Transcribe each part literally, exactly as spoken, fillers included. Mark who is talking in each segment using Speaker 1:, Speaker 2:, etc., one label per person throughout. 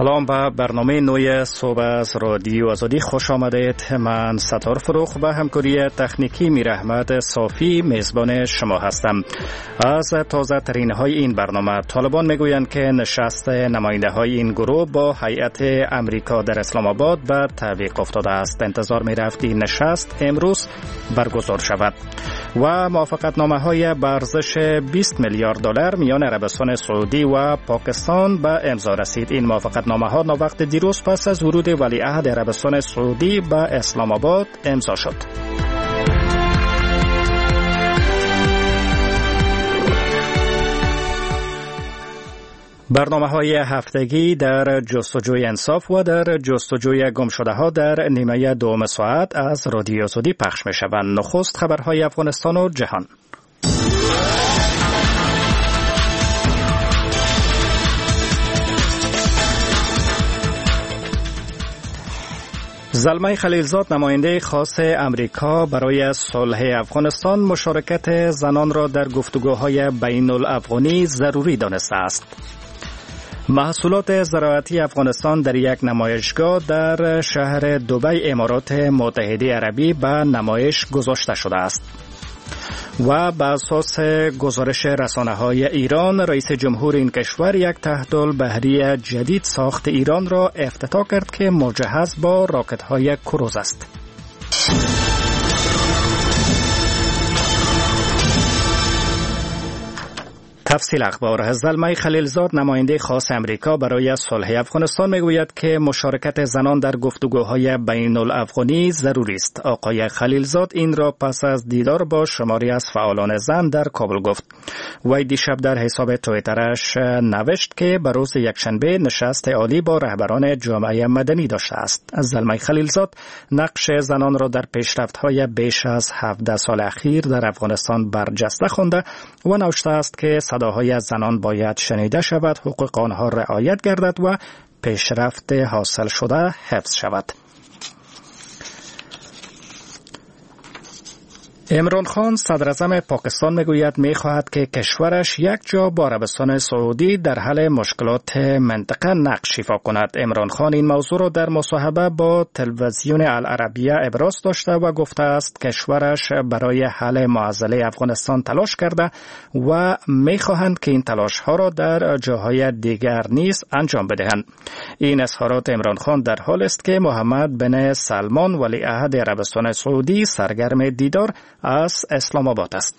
Speaker 1: سلام به برنامه نوی صبح از رادیو آزادی خوش آمدید. من ستار فروخ و همکاری تکنیکی میر احمد صافی میزبان شما هستم. از تازه ترین های این برنامه، طالبان میگویند که نشست نماینده های این گروه با هیئت امریکا در اسلام آباد به تعویق افتاده است. انتظار می رفت این نشست امروز برگزار شود. و موافقتنامه های به ارزش بیست میلیارد دلار میان عربستان سعودی و پاکستان به امضا رسید. این موافقتنامه ها وقت دیروز پس از ورود ولیعهد عربستان سعودی به اسلام آباد امضا شد. برنامه های هفتگی در جستجوی انصاف و در جستجوی گمشده ها در نیمه دوم ساعت از رادیو آزادی پخش می شوند. نخست خبرهای افغانستان و جهان. زلمه خلیلزاد، نماینده خاص امریکا برای صلح افغانستان، مشارکت زنان را در گفتگوهای بین الافغانی ضروری دانسته است. محصولات زراعتی افغانستان در یک نمایشگاه در شهر دبی امارات متحده عربی به نمایش گذاشته شده است. و بر اساس گزارش رسانه‌های ایران، رئیس جمهور این کشور یک تحت‌البحری جدید ساخت ایران را افتتاح کرد که مجهز با راکت‌های کروز است. تفصیل اخبار. زلمه خلیلزاد، نماینده خاص امریکا برای صلح افغانستان، میگوید که مشارکت زنان در گفتگوهای بین الافغانی ضروری است. آقای خلیلزاد این را پس از دیدار با شماری از فعالان زن در کابل گفت. وی دیشب در حساب توییترش نوشت که به روز یکشنبه نشست عالی با رهبران جامعه مدنی داشته است. زلمه خلیلزاد نقش زنان را در پیشرفت‌های بیش از هفده سال اخیر در افغانستان برجسته خوانده و نوشته است که صداهای زنان باید شنیده شود، حقوق آنها رعایت گردد و پیشرفت حاصل شده حفظ شود. عمران خان، صدر اعظم پاکستان، میگوید میخواهد که کشورش یک جا با عربستان سعودی در حل مشکلات منطقه نقش ایفا کند. عمران خان این موضوع را در مصاحبه با تلویزیون العربیه ابراز داشته و گفته است کشورش برای حل معضله افغانستان تلاش کرده و میخواهند که این تلاش ها را در جاهای دیگر نیز انجام بدهند. این اظهارات عمران خان در حال است که محمد بن سلمان، ولیعهد عربستان سعودی، سرگرم دیدار از اسلام آباد است.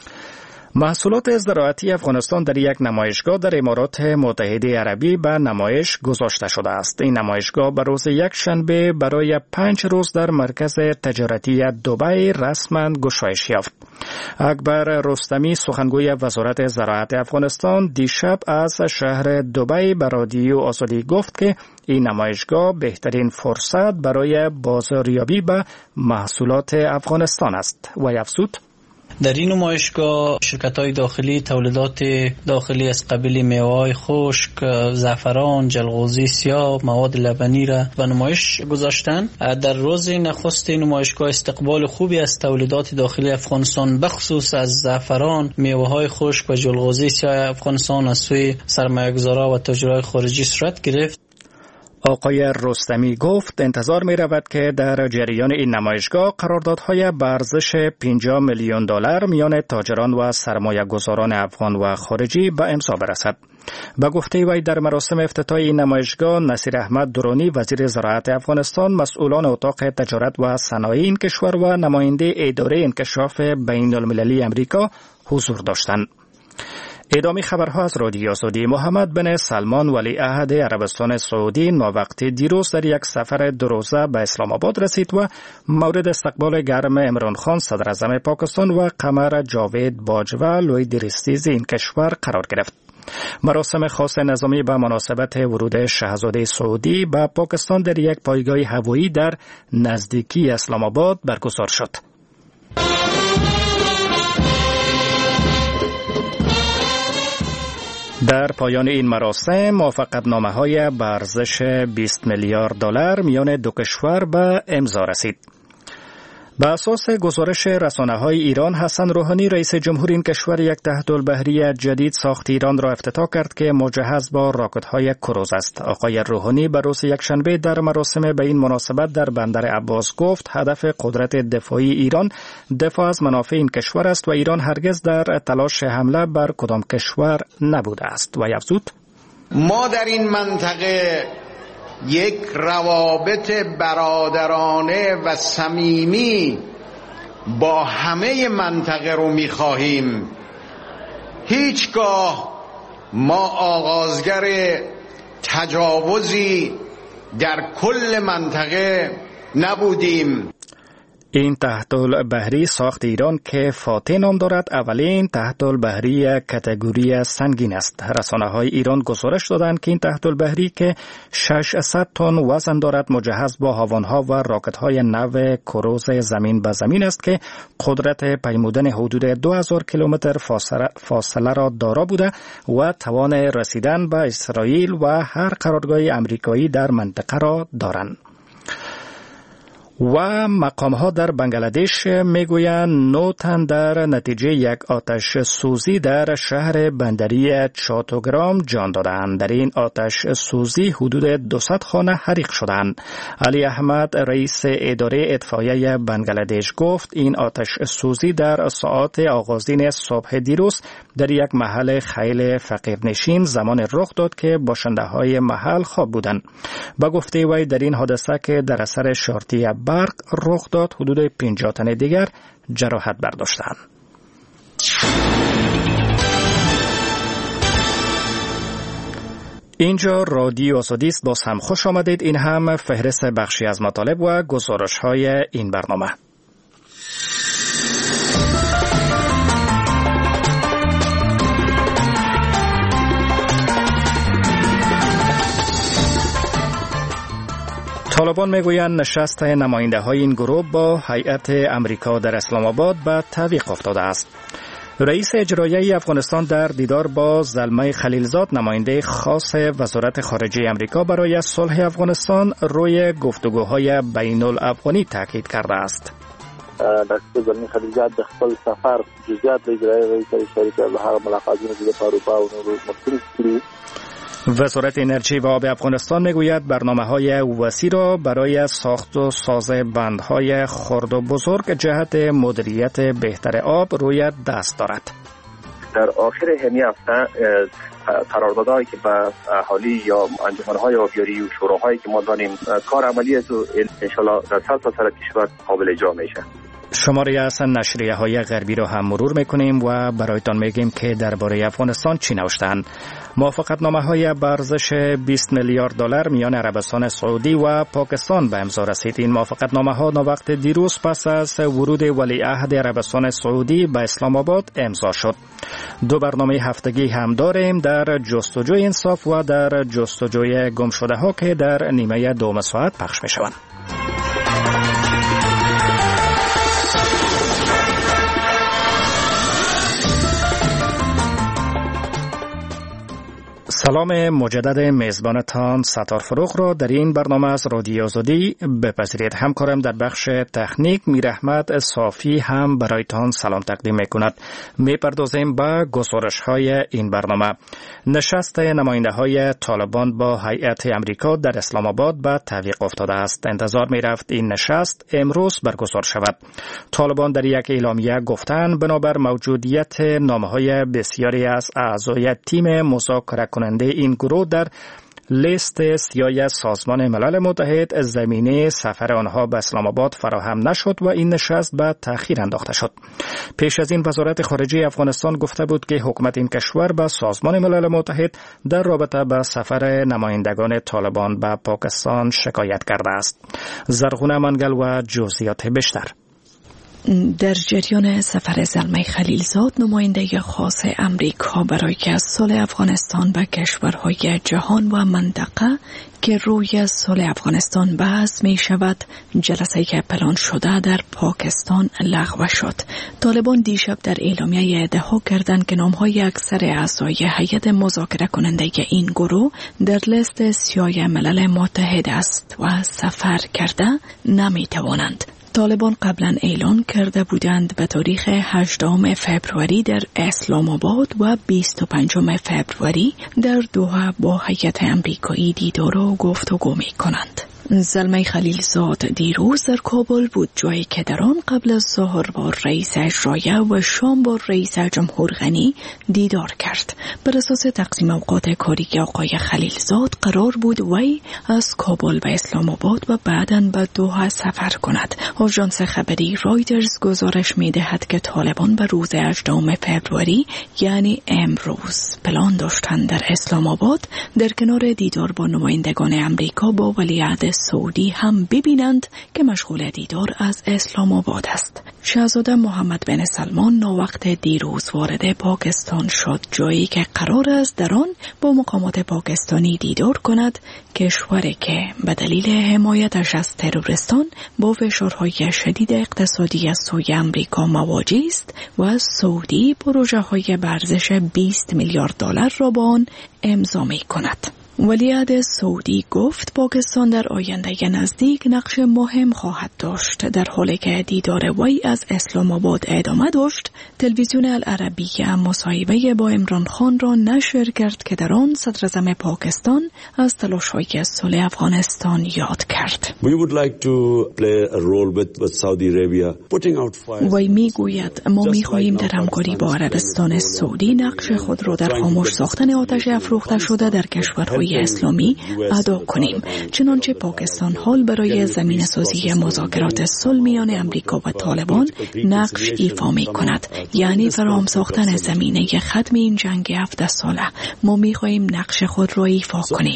Speaker 1: محصولات زراعتی افغانستان در یک نمایشگاه در امارات متحده عربی به نمایش گذاشته شده است. این نمایشگاه به روز یک شنبه برای پنج روز در مرکز تجارتی دبی رسما گشایش یافت. اکبر رستمی، سخنگوی وزارت زراعت افغانستان، دیشب از شهر دبی به رادیو آزادی گفت که این نمایشگاه بهترین فرصت برای بازاریابی به محصولات افغانستان است. و افزود:
Speaker 2: در این نمایشگاه شرکت‌های داخلی تولیدات داخلی از قبیل میوه‌های خشک، زعفران، جلغوزی سیاه، مواد لبنی را به نمایش گذاشتند. در روز نخست نمایشگاه استقبال خوبی از تولیدات داخلی افغانستان، بخصوص از زعفران، میوه‌های خشک و جلغوزی سیاه افغانستان از سوی سرمایه‌گذاران و تجارای خارجی صورت گرفت.
Speaker 1: آقای رستمی گفت انتظار می رود که در جریان این نمایشگاه قراردادهای به ارزش پنجاه میلیون دلار میان تاجران و سرمایه گذاران افغان و خارجی به امضا برسد. به گفته وی در مراسم افتتاح این نمایشگاه، نصیر احمد درونی، وزیر زراعت افغانستان، مسئولان اتاق تجارت و صنایع این کشور و نماینده اداره انکشاف بین المللی امریکا حضور داشتند. ادامه خبرها از رادیو آزادی. محمد بن سلمان، ولیعهد عربستان سعودی، نووقت دیروز در یک سفر دو روزه به اسلام آباد رسید و مورد استقبال گرم عمران خان، صدر اعظم پاکستان، و قمر جاوید باجوه، لوی درستیز این کشور قرار گرفت. مراسم خاص نظامی به مناسبت ورود شاهزاده سعودی به پاکستان در یک پایگاه هوایی در نزدیکی اسلام آباد برگزار شد. در پایان این مراسم موافقتنامه‌های به ارزش بیست میلیارد دلار میان دو کشور به امضا رسید. به اساس گزارش رسانه‌های ایران، حسن روحانی رئیس جمهور این کشور یک تحت‌البحری جدید ساخت ایران را افتتاح کرد که مجهز با راکت‌های کروز است. آقای روحانی به روز یکشنبه در مراسم به این مناسبت در بندر عباس گفت هدف قدرت دفاعی ایران دفاع از منافع این کشور است و ایران هرگز در تلاش حمله بر کدام کشور نبوده است و افزود:
Speaker 3: ما در این منطقه یک روابط برادرانه و صمیمی با همه منطقه رو می‌خواهیم. هیچگاه ما آغازگر تجاوزی در کل منطقه نبودیم.
Speaker 1: این تحت‌البحری ساخت ایران که فاتح نام دارد اولین تحت‌البحری کاتگوری سنگین است. رسانه‌های ایران گزارش دادند که این تحت‌البحری که ششصد تن وزن دارد مجهز با هاوان‌ها و راکت‌های نو کروز زمین به زمین است که قدرت پیمودن حدود دو هزار کیلومتر فاصله را دارا بوده و توان رسیدن به اسرائیل و هر قرارگاه آمریکایی در منطقه را دارند. و مقام‌ها در بنگلادش میگویند نه تن در نتیجه یک آتش سوزی در شهر بندری چاتوگرام جان دادند. در این آتش سوزی حدود دویست خانه حریق شدند. علی احمد رئیس اداره اطفائیه بنگلادش گفت این آتش سوزی در ساعات آغازین صبح دیروز در یک محل خیلی فقیرنشین زمان رخ داد که باشنده‌های محل خواب بودند. با گفته وی در این حادثه که در اثر شارتی برق رخ داد حدود پنجاه تن دیگر جراحت برداشتند. اینجا رادیو آزادی است. باز هم خوش آمدید. این هم فهرست بخشی از مطالب و گزارش‌های این برنامه. طالبان میگویند نشست نماینده های این گروه با هیئت امریکا در اسلام آباد به تعویق افتاده است. رئیس اجرایی افغانستان در دیدار با زلمه خلیلزاد نماینده خاص وزارت خارجه امریکا برای صلح افغانستان روی گفتگوهای بین الافغانی تاکید کرده است.
Speaker 4: ډاکټر زلمه خلیلزاد د خپل سفر جزئیات د اجرایی رئیس اشاره کړ به هغه ملاقاتونه چې د اروپا او نورو مختلف کړي.
Speaker 1: وزارت انرژی و آب افغانستان میگوید برنامه‌های وسیع را برای ساخت و ساز بندهای خرد و بزرگ جهت مدیریت بهتر آب روی دست دارد.
Speaker 4: در آخر همین هفته قراردادهایی که به اهالی یا انجمنهای آبیاری و شوراهایی که ما داریم کار عملی است و انشالله در سرتاسر کشور قابل اجرا میشه.
Speaker 1: شماره از نشریه های غربی را هم مرور میکنیم و برایتان میگیم که درباره افغانستان چی نوشتند. موافقتنامه های به ارزش بیست میلیارد دلار میان عربستان سعودی و پاکستان به امضا رسید. این موافقتنامه ها نوقت دیروز پس از ورود ولیعهد عربستان سعودی به اسلام آباد امضا شد. دو برنامه هفتگی هم داریم در جستجوی انصاف و در جستجوی گمشده ها که در نیمه دوم ساعت پخش میشوند. سلام مجدد میزبانتان ستار فروغ را در این برنامه از رادیو آزادی بپذیرید. همکارم در بخش تکنیک میر احمد صافی هم برایتان سلام تقدیم میکند. میپردازیم به گزارش های این برنامه. نشست نماینده های طالبان با هیئت امریکا در اسلام آباد به تعویق افتاده است. انتظار میرفت این نشست امروز برگزار شود. طالبان در یک اعلامیه گفتند بنابر موجودیت نامه‌های بسیاری از اعضای تیم مذاکره کننده این گروه در لیست سیاه سازمان ملل متحد زمینه سفر آنها به اسلام آباد فراهم نشد و این نشست به تأخیر انداخته شد. پیش از این وزارت خارجه افغانستان گفته بود که حکومت این کشور به سازمان ملل متحد در رابطه با سفر نمایندگان طالبان به پاکستان شکایت کرده است. زرغونه منگل و جزئیات بیشتر.
Speaker 5: در جریان سفر زلمه خلیلزاد نماینده خاص امریکا برای صلح افغانستان به کشورهای جهان و منطقه که روی صلح افغانستان بحث می شود، جلسه که پلان شده در پاکستان لغو شد. طالبان دیشب در اعلامیه ادعا کردند که نامهای اکثر اعضای هیئت مذاکره کننده این گروه در لیست سیاه ملل متحد است و سفر کرده نمی توانند. طالبان قبلا اعلان کرده بودند به تاریخ هجدهم فوریه در اسلام آباد و بیست و پنجم فوریه در دوحه با هیئت امریکایی دیدار و گفتگو می کنند. زلمه خلیلزاد دیروز در کابل بود، جایی که در آن قبل از ظهر با رئیس اجرایه و شام با رئیس جمهور غنی دیدار کرد. بر اساس تقسیم اوقات کاری آقای خلیلزاد قرار بود وی از کابل به اسلام آباد و بعداً به دوحه سفر کند. آژانس خبری رایترز گزارش می دهد که طالبان به روز هجدهم فوریه یعنی امروز پلان داشتند در اسلام آباد در کنار دیدار با نمایندگان امریکا با ولیعهد سعودی هم ببینند که مشغول دیدار از اسلام آباد است. شاهزاده محمد بن سلمان ناوقت دیروز وارد پاکستان شد، جایی که قرار است در آن با مقامات پاکستانی دیدار کند، کشوری که به دلیل حمایتش از تروریستان با فشارهای شدید اقتصادی از سوی امریکا مواجه است و از سعودی پروژه های به ارزش بیست میلیارد دلار را با آن امضا می کند. ولیعهد سعودی گفت پاکستان در آینده نزدیک نقش مهم خواهد داشت. در حالی که دیدار وی از اسلام آباد ادامه داشت، تلویزیون العربیه مصاحبه با عمران خان را نشر کرد که در آن صدراعظم پاکستان از تلاش‌های صلح افغانستان یاد کرد. وی میگوید ما می‌خواهیم در همکاری با عربستان سعودی نقش خود را در خاموش ساختن آتش افروخته شده در کشورهای اسلامی ادا کنیم. چنانچه پاکستان حال برای زمینه‌سازی مذاکرات صلح میان امریکا و طالبان نقش ایفا می کند، یعنی فراهم ساختن زمینه ختم این جنگ هفده ساله. ما می خواهیم نقش خود را ایفا کنیم.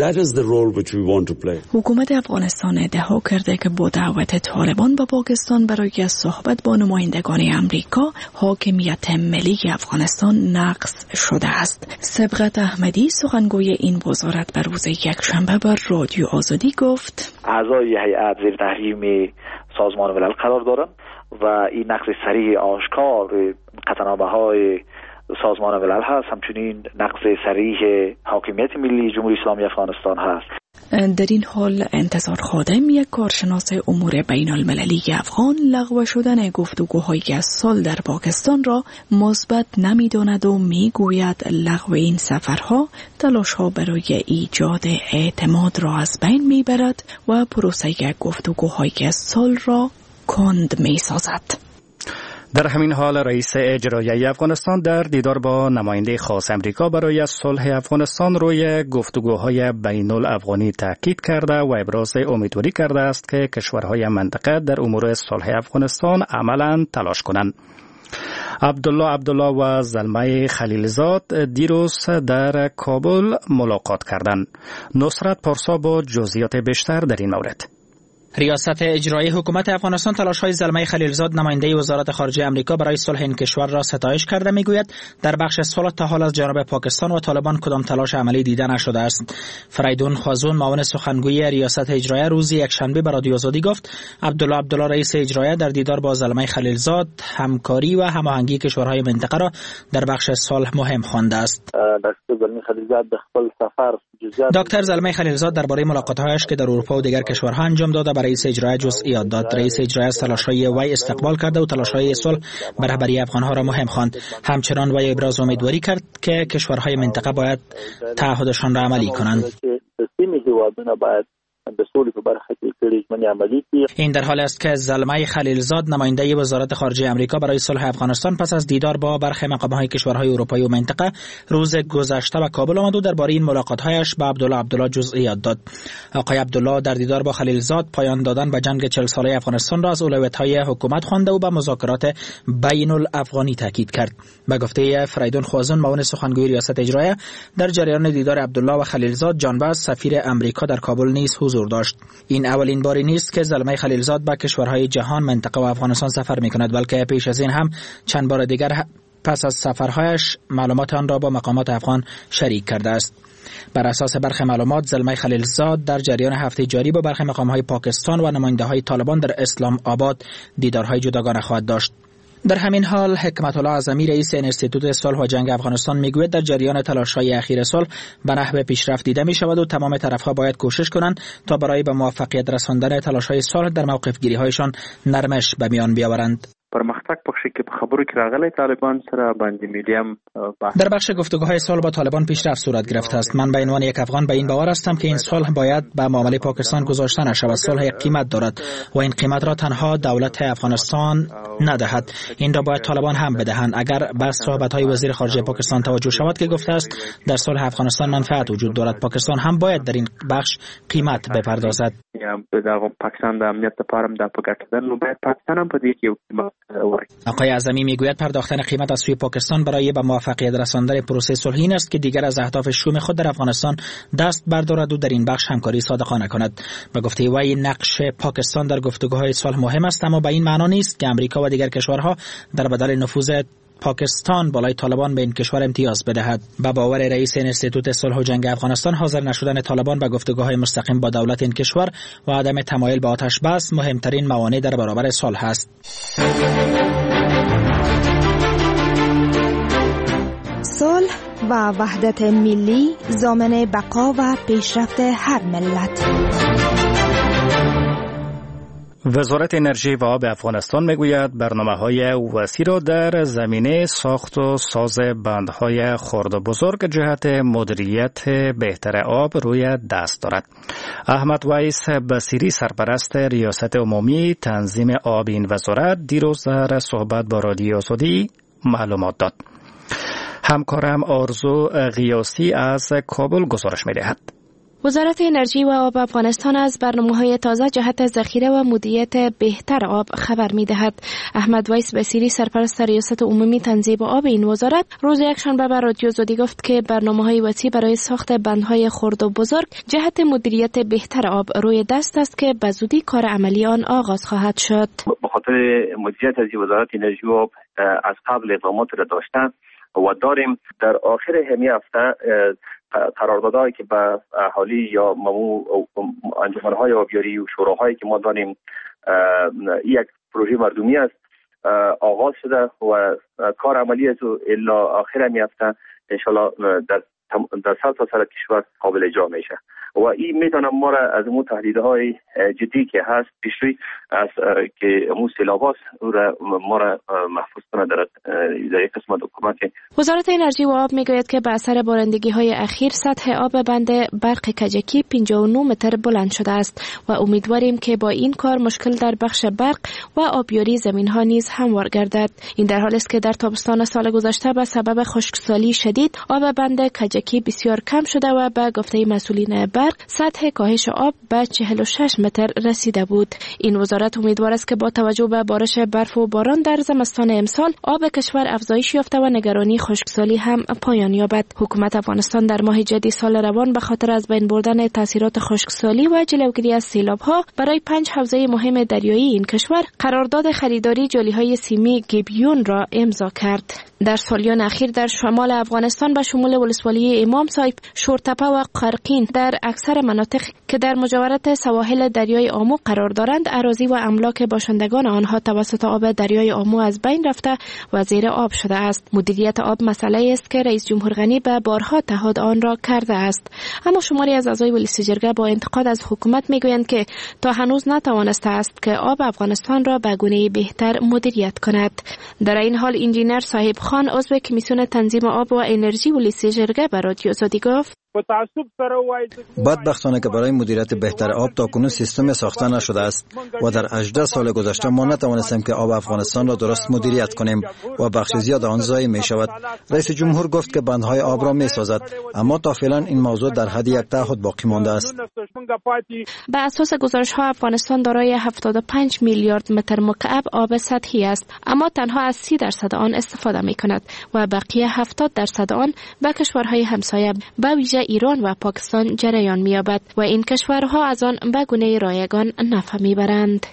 Speaker 5: حکومت افغانستان ادعا کرده که با دعوت طالبان به پاکستان برای صحبت با نمایندگان امریکا حاکمیت ملی افغانستان نقض شده است. سبقت احمدی سخنگوی این وزارت به روز یکشنبه بر رادیو آزادی گفت
Speaker 6: اعضای هیئت زیر تحریم سازمان ملل قرار دارند و این نقض صریح آشکار قطعنامه‌های سازمان ملل هست، همچنین نقض صریح حاکمیت ملی جمهوری اسلامی افغانستان هست.
Speaker 5: در این حال انتظار خادم، یک کارشناس امور بین المللی افغان، لغو شدن گفتگوهای صلح در پاکستان را مثبت نمی‌داند و میگوید لغو این سفرها تلاش‌ها برای ایجاد اعتماد را از بین میبرد و پروسه گفتگوهای صلح را کند میسازد.
Speaker 1: در همین حال رئیس اجرایی افغانستان در دیدار با نماینده خاص امریکا برای صلح افغانستان روی گفتگوهای بین الافغانی تاکید کرده و ابراز امیدواری کرده است که کشورهای منطقه در امور صلح افغانستان عملاً تلاش کنند. عبدالله عبدالله و زلمه خلیلزاد دیروز در کابل ملاقات کردند. نصرت پارسا با جزئیات بیشتر در این مورد.
Speaker 7: ریاست اجرایی حکومت افغانستان تلاش‌های زلمه خلیلزاد نماینده وزارت خارجه آمریکا برای صلح این کشور را ستایش کرده. میگوید در بخش صلح تا حال از جانب پاکستان و طالبان کدام تلاش عملی دیده نشده است. فریدون خوازون معاون سخنگوی ریاست اجرایی روز یکشنبه به رادیو آزادی گفت عبدالله عبدالله رئیس اجرایی در دیدار با زلمه خلیلزاد همکاری و هماهنگی کشورهای منطقه را در بخش صلح مهم خوانده است. دکتر زلمه خلیلزاد درباره ملاقات‌هایش که در اروپا و دیگر کشورها انجام داده برای رئیس اجرایی جزئیات داد. رئیس اجرایی از تلاش‌های وی استقبال کرده و تلاش‌های صلح به رهبری افغان‌ها را مهم خواند. همچنان وی ابراز امیدواری کرد که کشورهای منطقه باید تعهدشان را عملی کنند. این در حالی است که زلمه خلیلزاد نماینده وزارت خارجه آمریکا برای صلح افغانستان پس از دیدار با برخی مقام‌های کشورهای اروپایی و منطقه روز گذشته به کابل آمد و درباره این ملاقات‌هایش به عبدالله عبدالله جزئیات داد. آقای عبدالله در دیدار با خلیلزاد پایان دادن به جنگ چهل ساله افغانستان را از اولویت‌های حکومت خوانده و به مذاکرات بین الافغانی تاکید کرد. به گفته فریدون خوازون معاون سخنگوی ریاست اجرایی، در جریان دیدار عبدالله و خلیلزاد جانباز سفیر آمریکا در کابل نیز حضور داشت. این اولین باری نیست که زلمه خلیلزاد به کشورهای جهان، منطقه و افغانستان سفر می‌کند، بلکه پیش از این هم چند بار دیگر پس از سفرهایش معلومات آن را با مقامات افغان شریک کرده است. بر اساس برخی معلومات زلمه خلیلزاد در جریان هفته جاری با برخی مقام‌های پاکستان و نماینده‌های طالبان در اسلام آباد دیدارهای جداگانه خواهد داشت. در همین حال حکمت الله اعظمی رئیس انستیتوت صلح و جنگ افغانستان میگوید در جریان تلاش‌های اخیر صلح به نحو پیشرفت دیده می‌شود و تمام طرف‌ها باید کوشش کنند تا برای به موفقیت رساندن تلاش‌های صلح در موقف گیری‌هایشان نرمش به میان بیاورند.
Speaker 8: پرمختګ پکې کې په خبرو کې راغلی طالبان سره باندې میډیم
Speaker 7: در بخش گفتگوهای صلح با طالبان پیشرفت صورت گرفته است. من به عنوان یک افغان به این باور هستم که این صلح باید به معامله پاکستان گذاشته نشود. صلح یک قیمت دارد و این قیمت را تنها دولت افغانستان ندهد، این را باید طالبان هم بدهند. اگر به صحبت‌های وزیر خارجه پاکستان توجه شود که گفته است در صلح افغانستان منفعت وجود دارد، پاکستان هم باید در این بخش قیمت بپردازد.
Speaker 8: یا به دغه پاکستان د امنیت لپاره د پاکستان نو باید پاکستان هم په دې کې یو قیمت ورکړي.
Speaker 7: آقای اعظمی میگوید پرداختن قیمت از سوی پاکستان برای به موفقیت رساندن پروسه صلحی است که دیگر از اهداف شوم خود در افغانستان دست بردارد و در این بخش همکاری صادقانه کند. به گفته وی نقش پاکستان در گفتگوهای صلح مهم است، اما به این معنا نیست که امریکا و دیگر کشورها در بدل نفوذ پاکستان بالای طالبان به این کشور امتیاز بدهد. به باور رئیس انستیتوت صلح و جنگ افغانستان، حاضر نشدن طالبان به گفتگوهای مستقیم با دولت این کشور و عدم تمایل به آتش بس مهمترین موانع در برابر صلح است.
Speaker 9: صلح و وحدت ملی ضامن بقا و پیشرفت هر ملت.
Speaker 1: وزارت انرژی و آب افغانستان میگوید برنامه‌های وسیع را در زمینه ساخت و ساز بندهای خرد و بزرگ جهت مدیریت بهتر آب روی دست دارد. احمد ویس بصیری سرپرست ریاست عمومی تنظیم آب این وزارت دیروز در صحبت با رادیو آزادی معلومات داد. همکارم آرزو قیاسی از کابل گزارش می‌دهد.
Speaker 10: وزارت انرژی و آب افغانستان از برنامه‌های تازه جهت ذخیره و مدیریت بهتر آب خبر می‌دهد. احمد ویس بصیری سرپرست ریاست عمومی تنظیم آب این وزارت روز یکشنبه به رادیو آزادی گفت که برنامه‌های وسیع برای ساخت بندهای خرد و بزرگ جهت مدیریت بهتر آب روی دست است که به زودی کار عملی آن آغاز خواهد شد.
Speaker 4: به خاطر مدیریت از وزارت انرژی و آب از قبل اقدامات را داشتن و داریم. در آخر همین هفته قراردادهایی که به اهالی یا ممو انجمنهای آبیاری و شوراهایی که ما داریم یک پروژه مردمی است آغاز شده و کار عملی از الا آخر همین هفته انشالله در در سر تا سر کشور قابل اجرا میشه و این میتونه ما را از اون تهدیدهای جدی که هست پیشروی از که امو سیلاباس او را ما را محفوظ کنه در در یک قسمت حکومت.
Speaker 10: وزارت انرژی و آب میگوید که به اثر بارندگی های اخیر سطح آب بند برق کجکی پنجاه و نه متر بلند شده است و امیدواریم که با این کار مشکل در بخش برق و آبیاری زمین ها نیز هموار گردد. این در حالی است که در تابستان سال گذشته به سبب خشکسالی شدید آب بند کجکی بسیار کم شده و به گفته مسئولین برق سطح کاهش آب به چهل و شش متر رسیده بود. این وزارت امیدوار است که با توجه به بارش برف و باران در زمستان امسال آب کشور افزایش یافته و نگرانی خشکسالی هم پایان یابد. حکومت افغانستان در ماه جدی سال روان به خاطر از بین بردن تاثیرات خشکسالی و جلوگیری از سیلاب‌ها برای پنج حوزه مهم دریایی این کشور قرارداد خریداری جلی‌های سیمی گیبیون را امضا کرد. در سالیان اخیر در شمال افغانستان به شمول ولسوالی امام صاحب، شورتپه و قرقین در اکثر مناطق که در مجاورت سواحل دریای آمو قرار دارند اراضی و املاک باشندگان آنها توسط آب دریای آمو از بین رفته و زیر آب شده است. مدیریت آب مسئله است که رئیس جمهور غنی به بارها تعهد آن را کرده است، اما شماری از اعضای ولسی جرگه با انتقاد از حکومت میگویند که تا هنوز نتوانسته است که آب افغانستان را به گونه بهتر مدیریت کند. در این حال انجینر صاحب خان عضو کمیسیون تنظیم آب و انرژی ولسی جرگه به رادیو آزادی گفت
Speaker 11: بدبختانه که برای مدیریت بهتر آب تاکنون سیستم ساخته نشده است و در هجده سال گذشته ما نتوانستیم که آب افغانستان را درست مدیریت کنیم و بخش زیاد آن ضایع می شود. رئیس جمهور گفت که بندهای آب را می سازد، اما تا فعلا این موضوع در حد یک تعهد باقی مانده است.
Speaker 10: به اساس گزارش ها افغانستان دارای هفتاد و پنج میلیارد متر مکعب آب سطحی است، اما تنها از سی درصد آن استفاده می کند و بقیه هفتاد درصد آن به کشورهای همسایه به ویژه ایران و پاکستان جریان می‌یابد و این کشورها از آن به گونه رایگان نفع می‌برند.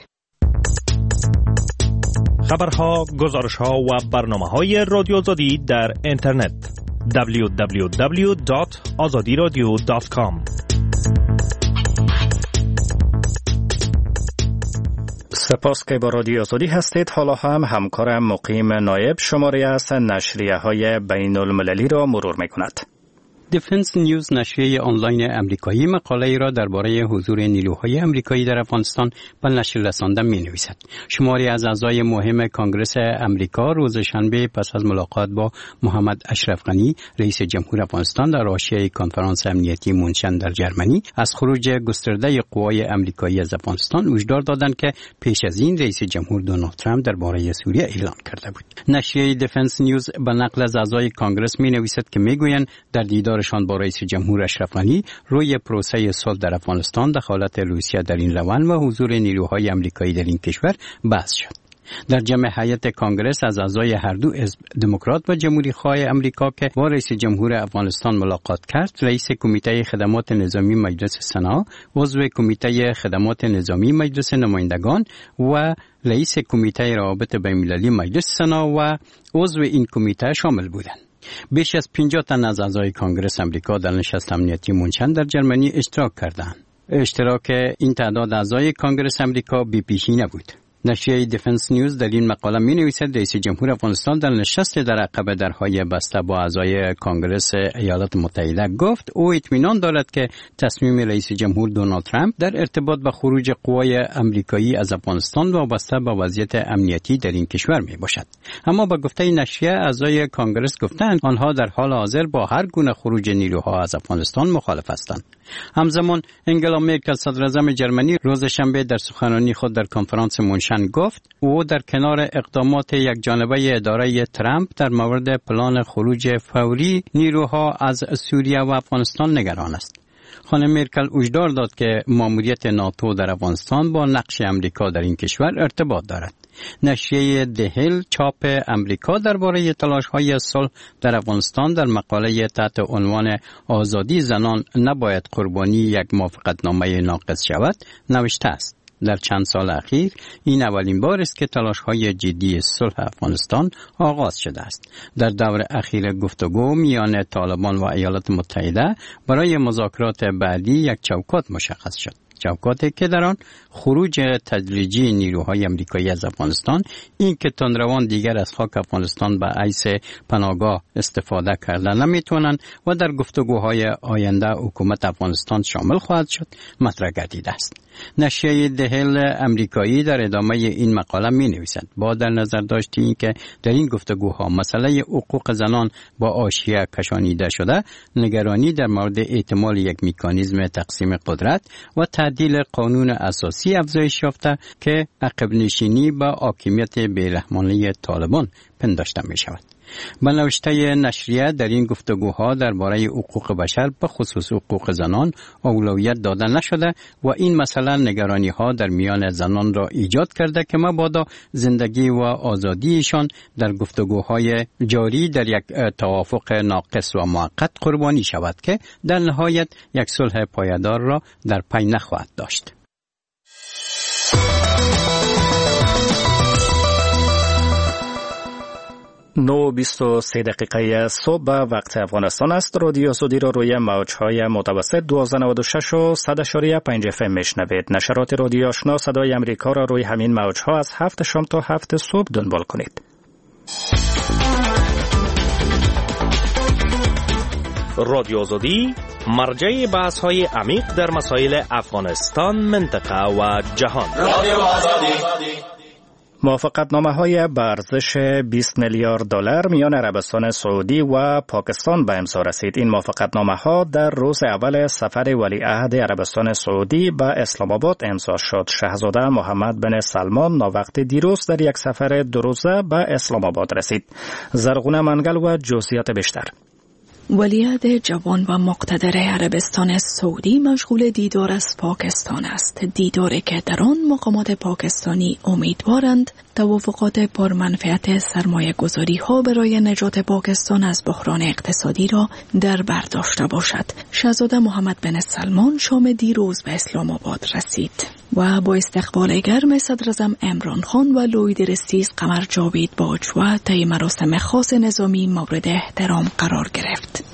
Speaker 12: خبرها، گزارش‌ها و برنامه‌های رادیو آزادی در اینترنت دبلیو دبلیو دبلیو دات آزادی رادیو دات کام.
Speaker 1: سپاس که با رادیو آزادی هستید. حالا هم همکارم مقیم نایب شماره از نشریه های بین المللی را مرور می کند.
Speaker 13: دیفنس نیوز نشریه آنلاین امریکایی مقاله را درباره حضور نیروهای امریکایی در افغانستان به نشر رسانده می‌نویسد. شماری از اعضای مهم کنگره امریکا روز شنبه پس از ملاقات با محمد اشرف غنی رئیس جمهور افغانستان در حاشیه کنفرانس امنیتی مونشن در جرمنی از خروج گسترده قوای امریکایی از افغانستان هشدار دادند که پیش از این رئیس جمهور دونالد ترامپ درباره سوریه اعلان کرده بود. نشریه دیفنس نیوز به نقل از اعضای کنگره می‌نویسد که می‌گویند در دیدار شان با رئیس جمهور اشرف غنی روی پروسه صلح در افغانستان، دخالت روسیه در این روند و حضور نیروهای امریکایی در این کشور بحث شد. در جمع هیئت کنگرس از اعضای هر دو حزب دموکرات و جمهوری خواه امریکا که با رئیس جمهور افغانستان ملاقات کرد، رئیس کمیته خدمات نظامی مجلس سنا، عضو کمیته خدمات نظامی مجلس نمایندگان و رئیس کمیته روابط بین‌المللی مجلس سنا و عضو این کمیته شامل بودند. بیش از پنجاه تن از اعضای کنگره امریکا در نشست امنیتی مونشن در جرمنی اشتراک کردند. اشتراک این تعداد اعضای کنگره امریکا بی پیشی نبود. نشریه دیفنس نیوز در این مقاله می نویسد رئیس جمهور افغانستان در نشست در عقب درهای بسته با اعضای کنگره ایالات متحده گفت او اطمینان دارد که تصمیم رئیس جمهور دونالد ترامپ در ارتباط با خروج قوای امریکایی از افغانستان وابسته به وضعیت امنیتی در این کشور می باشد. اما با گفته نشریه اعضای کنگره گفتند آنها در حال حاضر با هر گونه خروج نیروها از افغانستان مخالف هستند. همزمان انگلا مرکل صدر اعظم جرمنی روز شنبه در سخنرانی خود در کنفرانس مونشن گفت او در کنار اقدامات یک جانبه اداره ترامپ در مورد پلان خروج فوری نیروها از سوریه و افغانستان نگران است. خانم مرکل هشدار داد که ماموریت ناتو در افغانستان با نقش امریکا در این کشور ارتباط دارد. نشریه دهل چاپ امریکا درباره تلاش‌های صلح در افغانستان در مقاله تحت عنوان آزادی زنان نباید قربانی یک موافقتنامه ناقص شود نوشته است. در چند سال اخیر این اولین بار است که تلاش‌های جدی صلح افغانستان آغاز شده است. در دور اخیر گفتگو میان طالبان و ایالات متحده برای مذاکرات بعدی یک چوکات مشخص شد. چوکاتی که در آن خروج تدریجی نیروهای امریکایی از افغانستان، این که تندروان دیگر از خاک افغانستان به حیث پناهگاه استفاده کردن نمیتونن و در گفتگوهای آینده حکومت افغانستان شامل خواهد شد مطرح گردیده است. نشریه دهل امریکایی در ادامه این مقاله می نویسد با در نظر داشت این که در این گفتگوها مسئله حقوق زنان با حاشیه کشانیده شده، نگرانی در مورد احتمال یک مکانیزم تقسیم قدرت و تعدیل قانون اساسی افزایش یافته که عقب نشینی با حاکمیت بی‌رحمانه طالبان پنداشته می شود. به نوشته نشریه در این گفتگوها درباره حقوق بشر به خصوص حقوق زنان اولویت داده نشده و این مسئله نگرانی ها در میان زنان را ایجاد کرده که مبادا زندگی و آزادیشان در گفتگوهای جاری در یک توافق ناقص و موقت قربانی شود که در نهایت یک صلح پایدار را در پی نخواهد داشت.
Speaker 1: نو بیست و سه دقیقه صبح وقت افغانستان است. رادیو آزادی را روی موجهای متوسط دویست و نود و شش و صد و پنج اف ام میشنوید. نشرات رادیو آشنا صدای امریکا را روی همین موجها از هفت شام تا هفت صبح دنبال کنید.
Speaker 12: رادیو آزادی مرجع بحث های عمیق در مسائل افغانستان، منطقه و جهان. رادیو آزادی.
Speaker 1: موافقتنامه های به ارزش بیست میلیارد دلار میان عربستان سعودی و پاکستان به امضا رسید. این موافقتنامه ها در روز اول سفر ولیعهد عربستان سعودی به اسلام آباد امضا شد. شاهزاده محمد بن سلمان ناوقت دیروز در یک سفر دو روزه به اسلام آباد رسید. زرغونه منگل و جزئیات بیشتر.
Speaker 5: ولیعهد جوان و مقتدر عربستان سعودی مشغول دیدار از پاکستان است. دیداری که در آن مقامات پاکستانی امیدوارند توافقات پرمنفعت سرمایه گذاری ها برای نجات پاکستان از بحران اقتصادی را در بر داشته باشد. شاهزاده محمد بن سلمان شام دیروز به اسلام آباد رسید و با استقبال گرم صدر اعظم عمران خان و لوی درستیز قمر جاوید باجوه طی مراسم خاص نظامی مورد احترام قرار گرفت.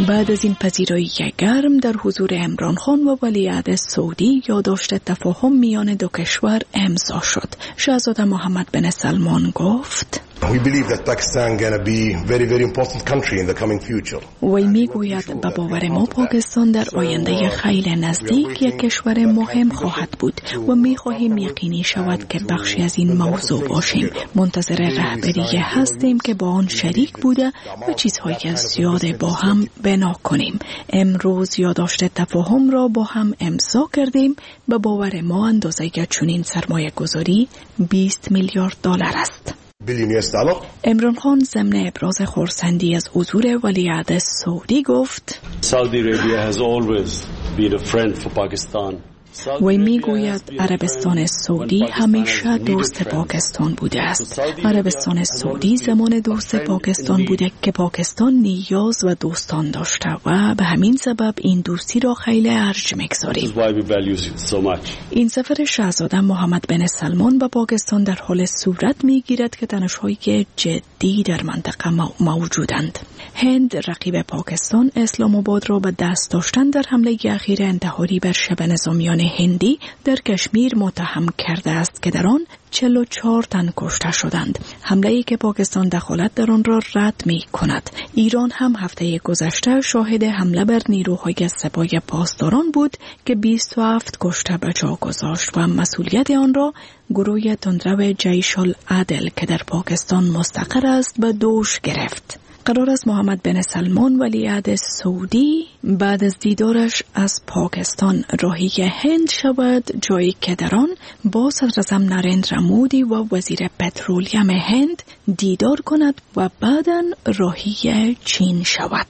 Speaker 5: بعد از این پذیرایی گرم در حضور عمران خان و ولیعهد سعودی یادداشت تفاهم میان دو کشور امضا شد. شاهزاده محمد بن سلمان گفت
Speaker 14: We believe that Pakistan going to be very very important country in the coming future.
Speaker 5: وی میگوید به باور ما پاکستان در آینده خیلی نزدیک یک کشور مهم خواهد بود و میخواهیم یقینی شود که بخشی از این موضوع باشیم. منتظر رهبری هستیم که با آن شریک بوده و چیزهای زیاد با هم بنا کنیم. امروز یادداشت تفاهم را با هم امضا کردیم. به باور ما اندازه چنین سرمایه گذاری بیست میلیارد دلار است. عمران خان ضمن ابراز خرسندی از حضور ولیعهد سعودی گفت
Speaker 15: Saudi Arabia has always been a friend for Pakistan.
Speaker 5: وی میگوید عربستان سعودی همیشه دوست پاکستان بوده است. عربستان سعودی زمان دوست پاکستان بوده که پاکستان نیاز و دوستان داشته و به همین سبب این دوستی را خیلی ارج میگذاریم. این سفر شاهزاده محمد بن سلمان به پاکستان در حال صورت میگیرد که تنش‌های جدی در منطقه موجودند. هند رقیب پاکستان اسلام آباد را به دست داشتن در حمله اخیر انتحاری بر شبه نظامیان هندی در کشمیر متهم کرده است که در آن چهل و چهار تن کشته شدند. حمله‌ای که پاکستان دخالت در آن را رد می کند. ایران هم هفته گذشته شاهد حمله بر نیروهای سپاه پاسداران بود که بیست و هفت کشته به جا گذاشت و مسئولیت آن را گروه تندرو جیش العدل که در پاکستان مستقر است به دوش گرفت. قرار است محمد بن سلمان ولیعهد سعودی بعد از دیدارش از پاکستان راهی هند شود، جایی که در آن با صدراعظم نریندرا مودی و وزیر پترولیم هند دیدار کند و بعداً راهی چین شود.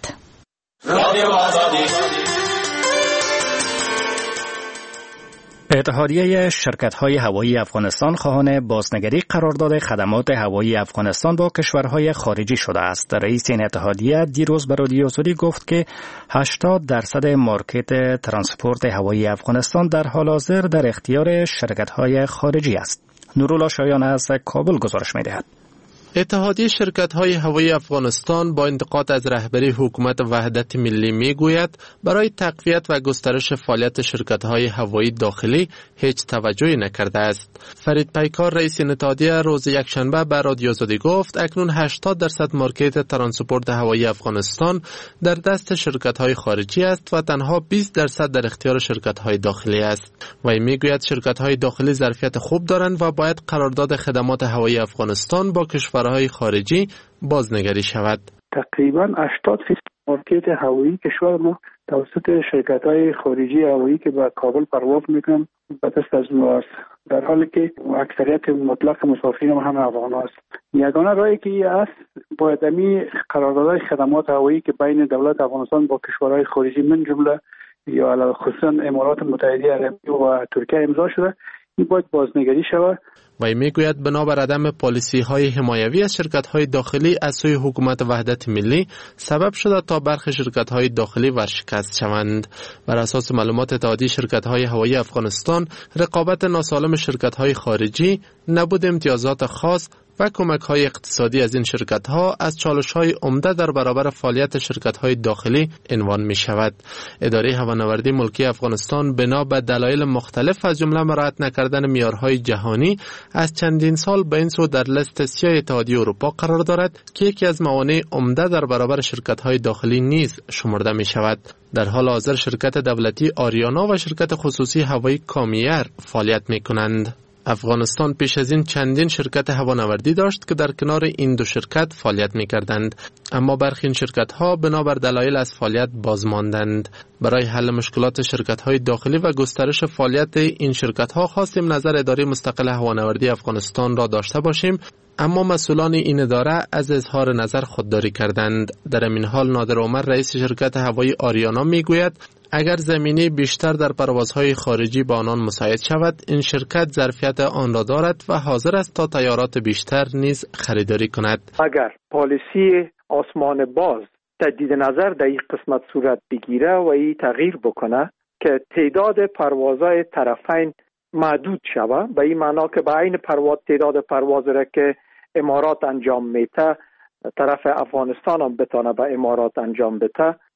Speaker 1: اتحادیه شرکت‌های هوایی افغانستان خواهان بازنگری قرارداد خدمات هوایی افغانستان با کشورهای خارجی شده است. رئیس این اتحادیه دیروز به رادیو سعودی گفت که هشتاد درصد مارکت ترانسپورت هوایی افغانستان در حال حاضر در اختیار شرکت‌های خارجی است. نورالله شایان از کابل گزارش می‌دهد.
Speaker 16: اتحادیه شرکت‌های هوایی افغانستان با انتقاد از رهبری حکومت وحدت ملی میگوید برای تقویت و گسترش فعالیت شرکت‌های هوایی داخلی هیچ توجهی نکرده است. فرید پیکار رئیس اتحادیه روز یکشنبه به رادیو آزادی گفت اکنون هشتاد درصد مارکت ترانسپورت هوایی افغانستان در دست شرکت‌های خارجی است و تنها بیست درصد در اختیار شرکت‌های داخلی است. وی میگوید شرکت‌های داخلی ظرفیت خوب دارند و باید قرارداد خدمات هوایی افغانستان با کشورهای خارجی بازنگری شود.
Speaker 17: تقریباً هشتاد درصد مارکت هوایی کشور ما توسط شرکت‌های خارجی هوایی که به کابل پرواز میکنن به دست از ما است، در حالی که اکثریت مطلق مسافرین هم افغان است. یگانه راهی که است باید امی قراردادهای خدمات هوایی که بین دولت افغانستان با کشورهای خارجی من جمله یا علاوه خصوصا امارات متحده عربی و ترکیه امضا شده، این باید بازنگری شود.
Speaker 16: وی میگوید بنابر عدم پالیسی های حمایوی از شرکت های داخلی از سوی حکومت وحدت ملی سبب شده تا برخی شرکت های داخلی ورشکست شوند. بر اساس معلومات اتحادیه شرکت های هوایی افغانستان، رقابت ناسالم شرکت های خارجی، نبود امتیازات خاص و کمک های اقتصادی از این شرکت ها از چالش های عمده در برابر فعالیت شرکت های داخلی عنوان می شود. اداره هوانوردی ملکی افغانستان بنا به دلایل مختلف از جمله مراعات نکردن معیارهای جهانی از چندین سال به این سو در لیست سیاه اتحادیه اروپا قرار دارد که یکی از موانع عمده در برابر شرکت های داخلی نیز شمرده می شود. در حال حاضر شرکت دولتی آریانا و شرکت خصوصی هوایی کامیر فعالیت می کنند. افغانستان پیش از این چندین شرکت هوانوردی داشت که در کنار این دو شرکت فعالیت می‌کردند، اما برخی این شرکت‌ها بنابر دلایل از فعالیت باز ماندند. برای حل مشکلات شرکت‌های داخلی و گسترش فعالیت این شرکت‌ها خواستیم نظر اداره مستقل هوانوردی افغانستان را داشته باشیم، اما مسئولان این اداره از اظهار نظر خودداری کردند. در این حال نادر عمر رئیس شرکت هوایی آریانا میگوید اگر زمینه بیشتر در پروازهای خارجی با آنان مساعد شود، این شرکت ظرفیت آن را دارد و حاضر است تا تیارات بیشتر نیز خریداری کند.
Speaker 18: اگر پالیسی آسمان باز تجدید نظر در این قسمت صورت بگیره و این تغییر بکنه که تعداد پروازهای طرفین محدود شود، به این معنا که به عین پرواز تعداد پرواز را که امارات انجام میده طرف افغانستان هم بتانه به امارات انجام بده،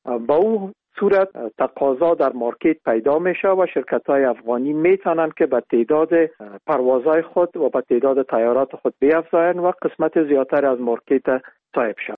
Speaker 18: با او صورت تقاضا در مارکت پیدا میشه و شرکت های افغانی میتونن که به تعداد پروازهای خود و به تعداد تیارات خود بیافزاین و قسمت زیادتر از مارکت صاحب شوند.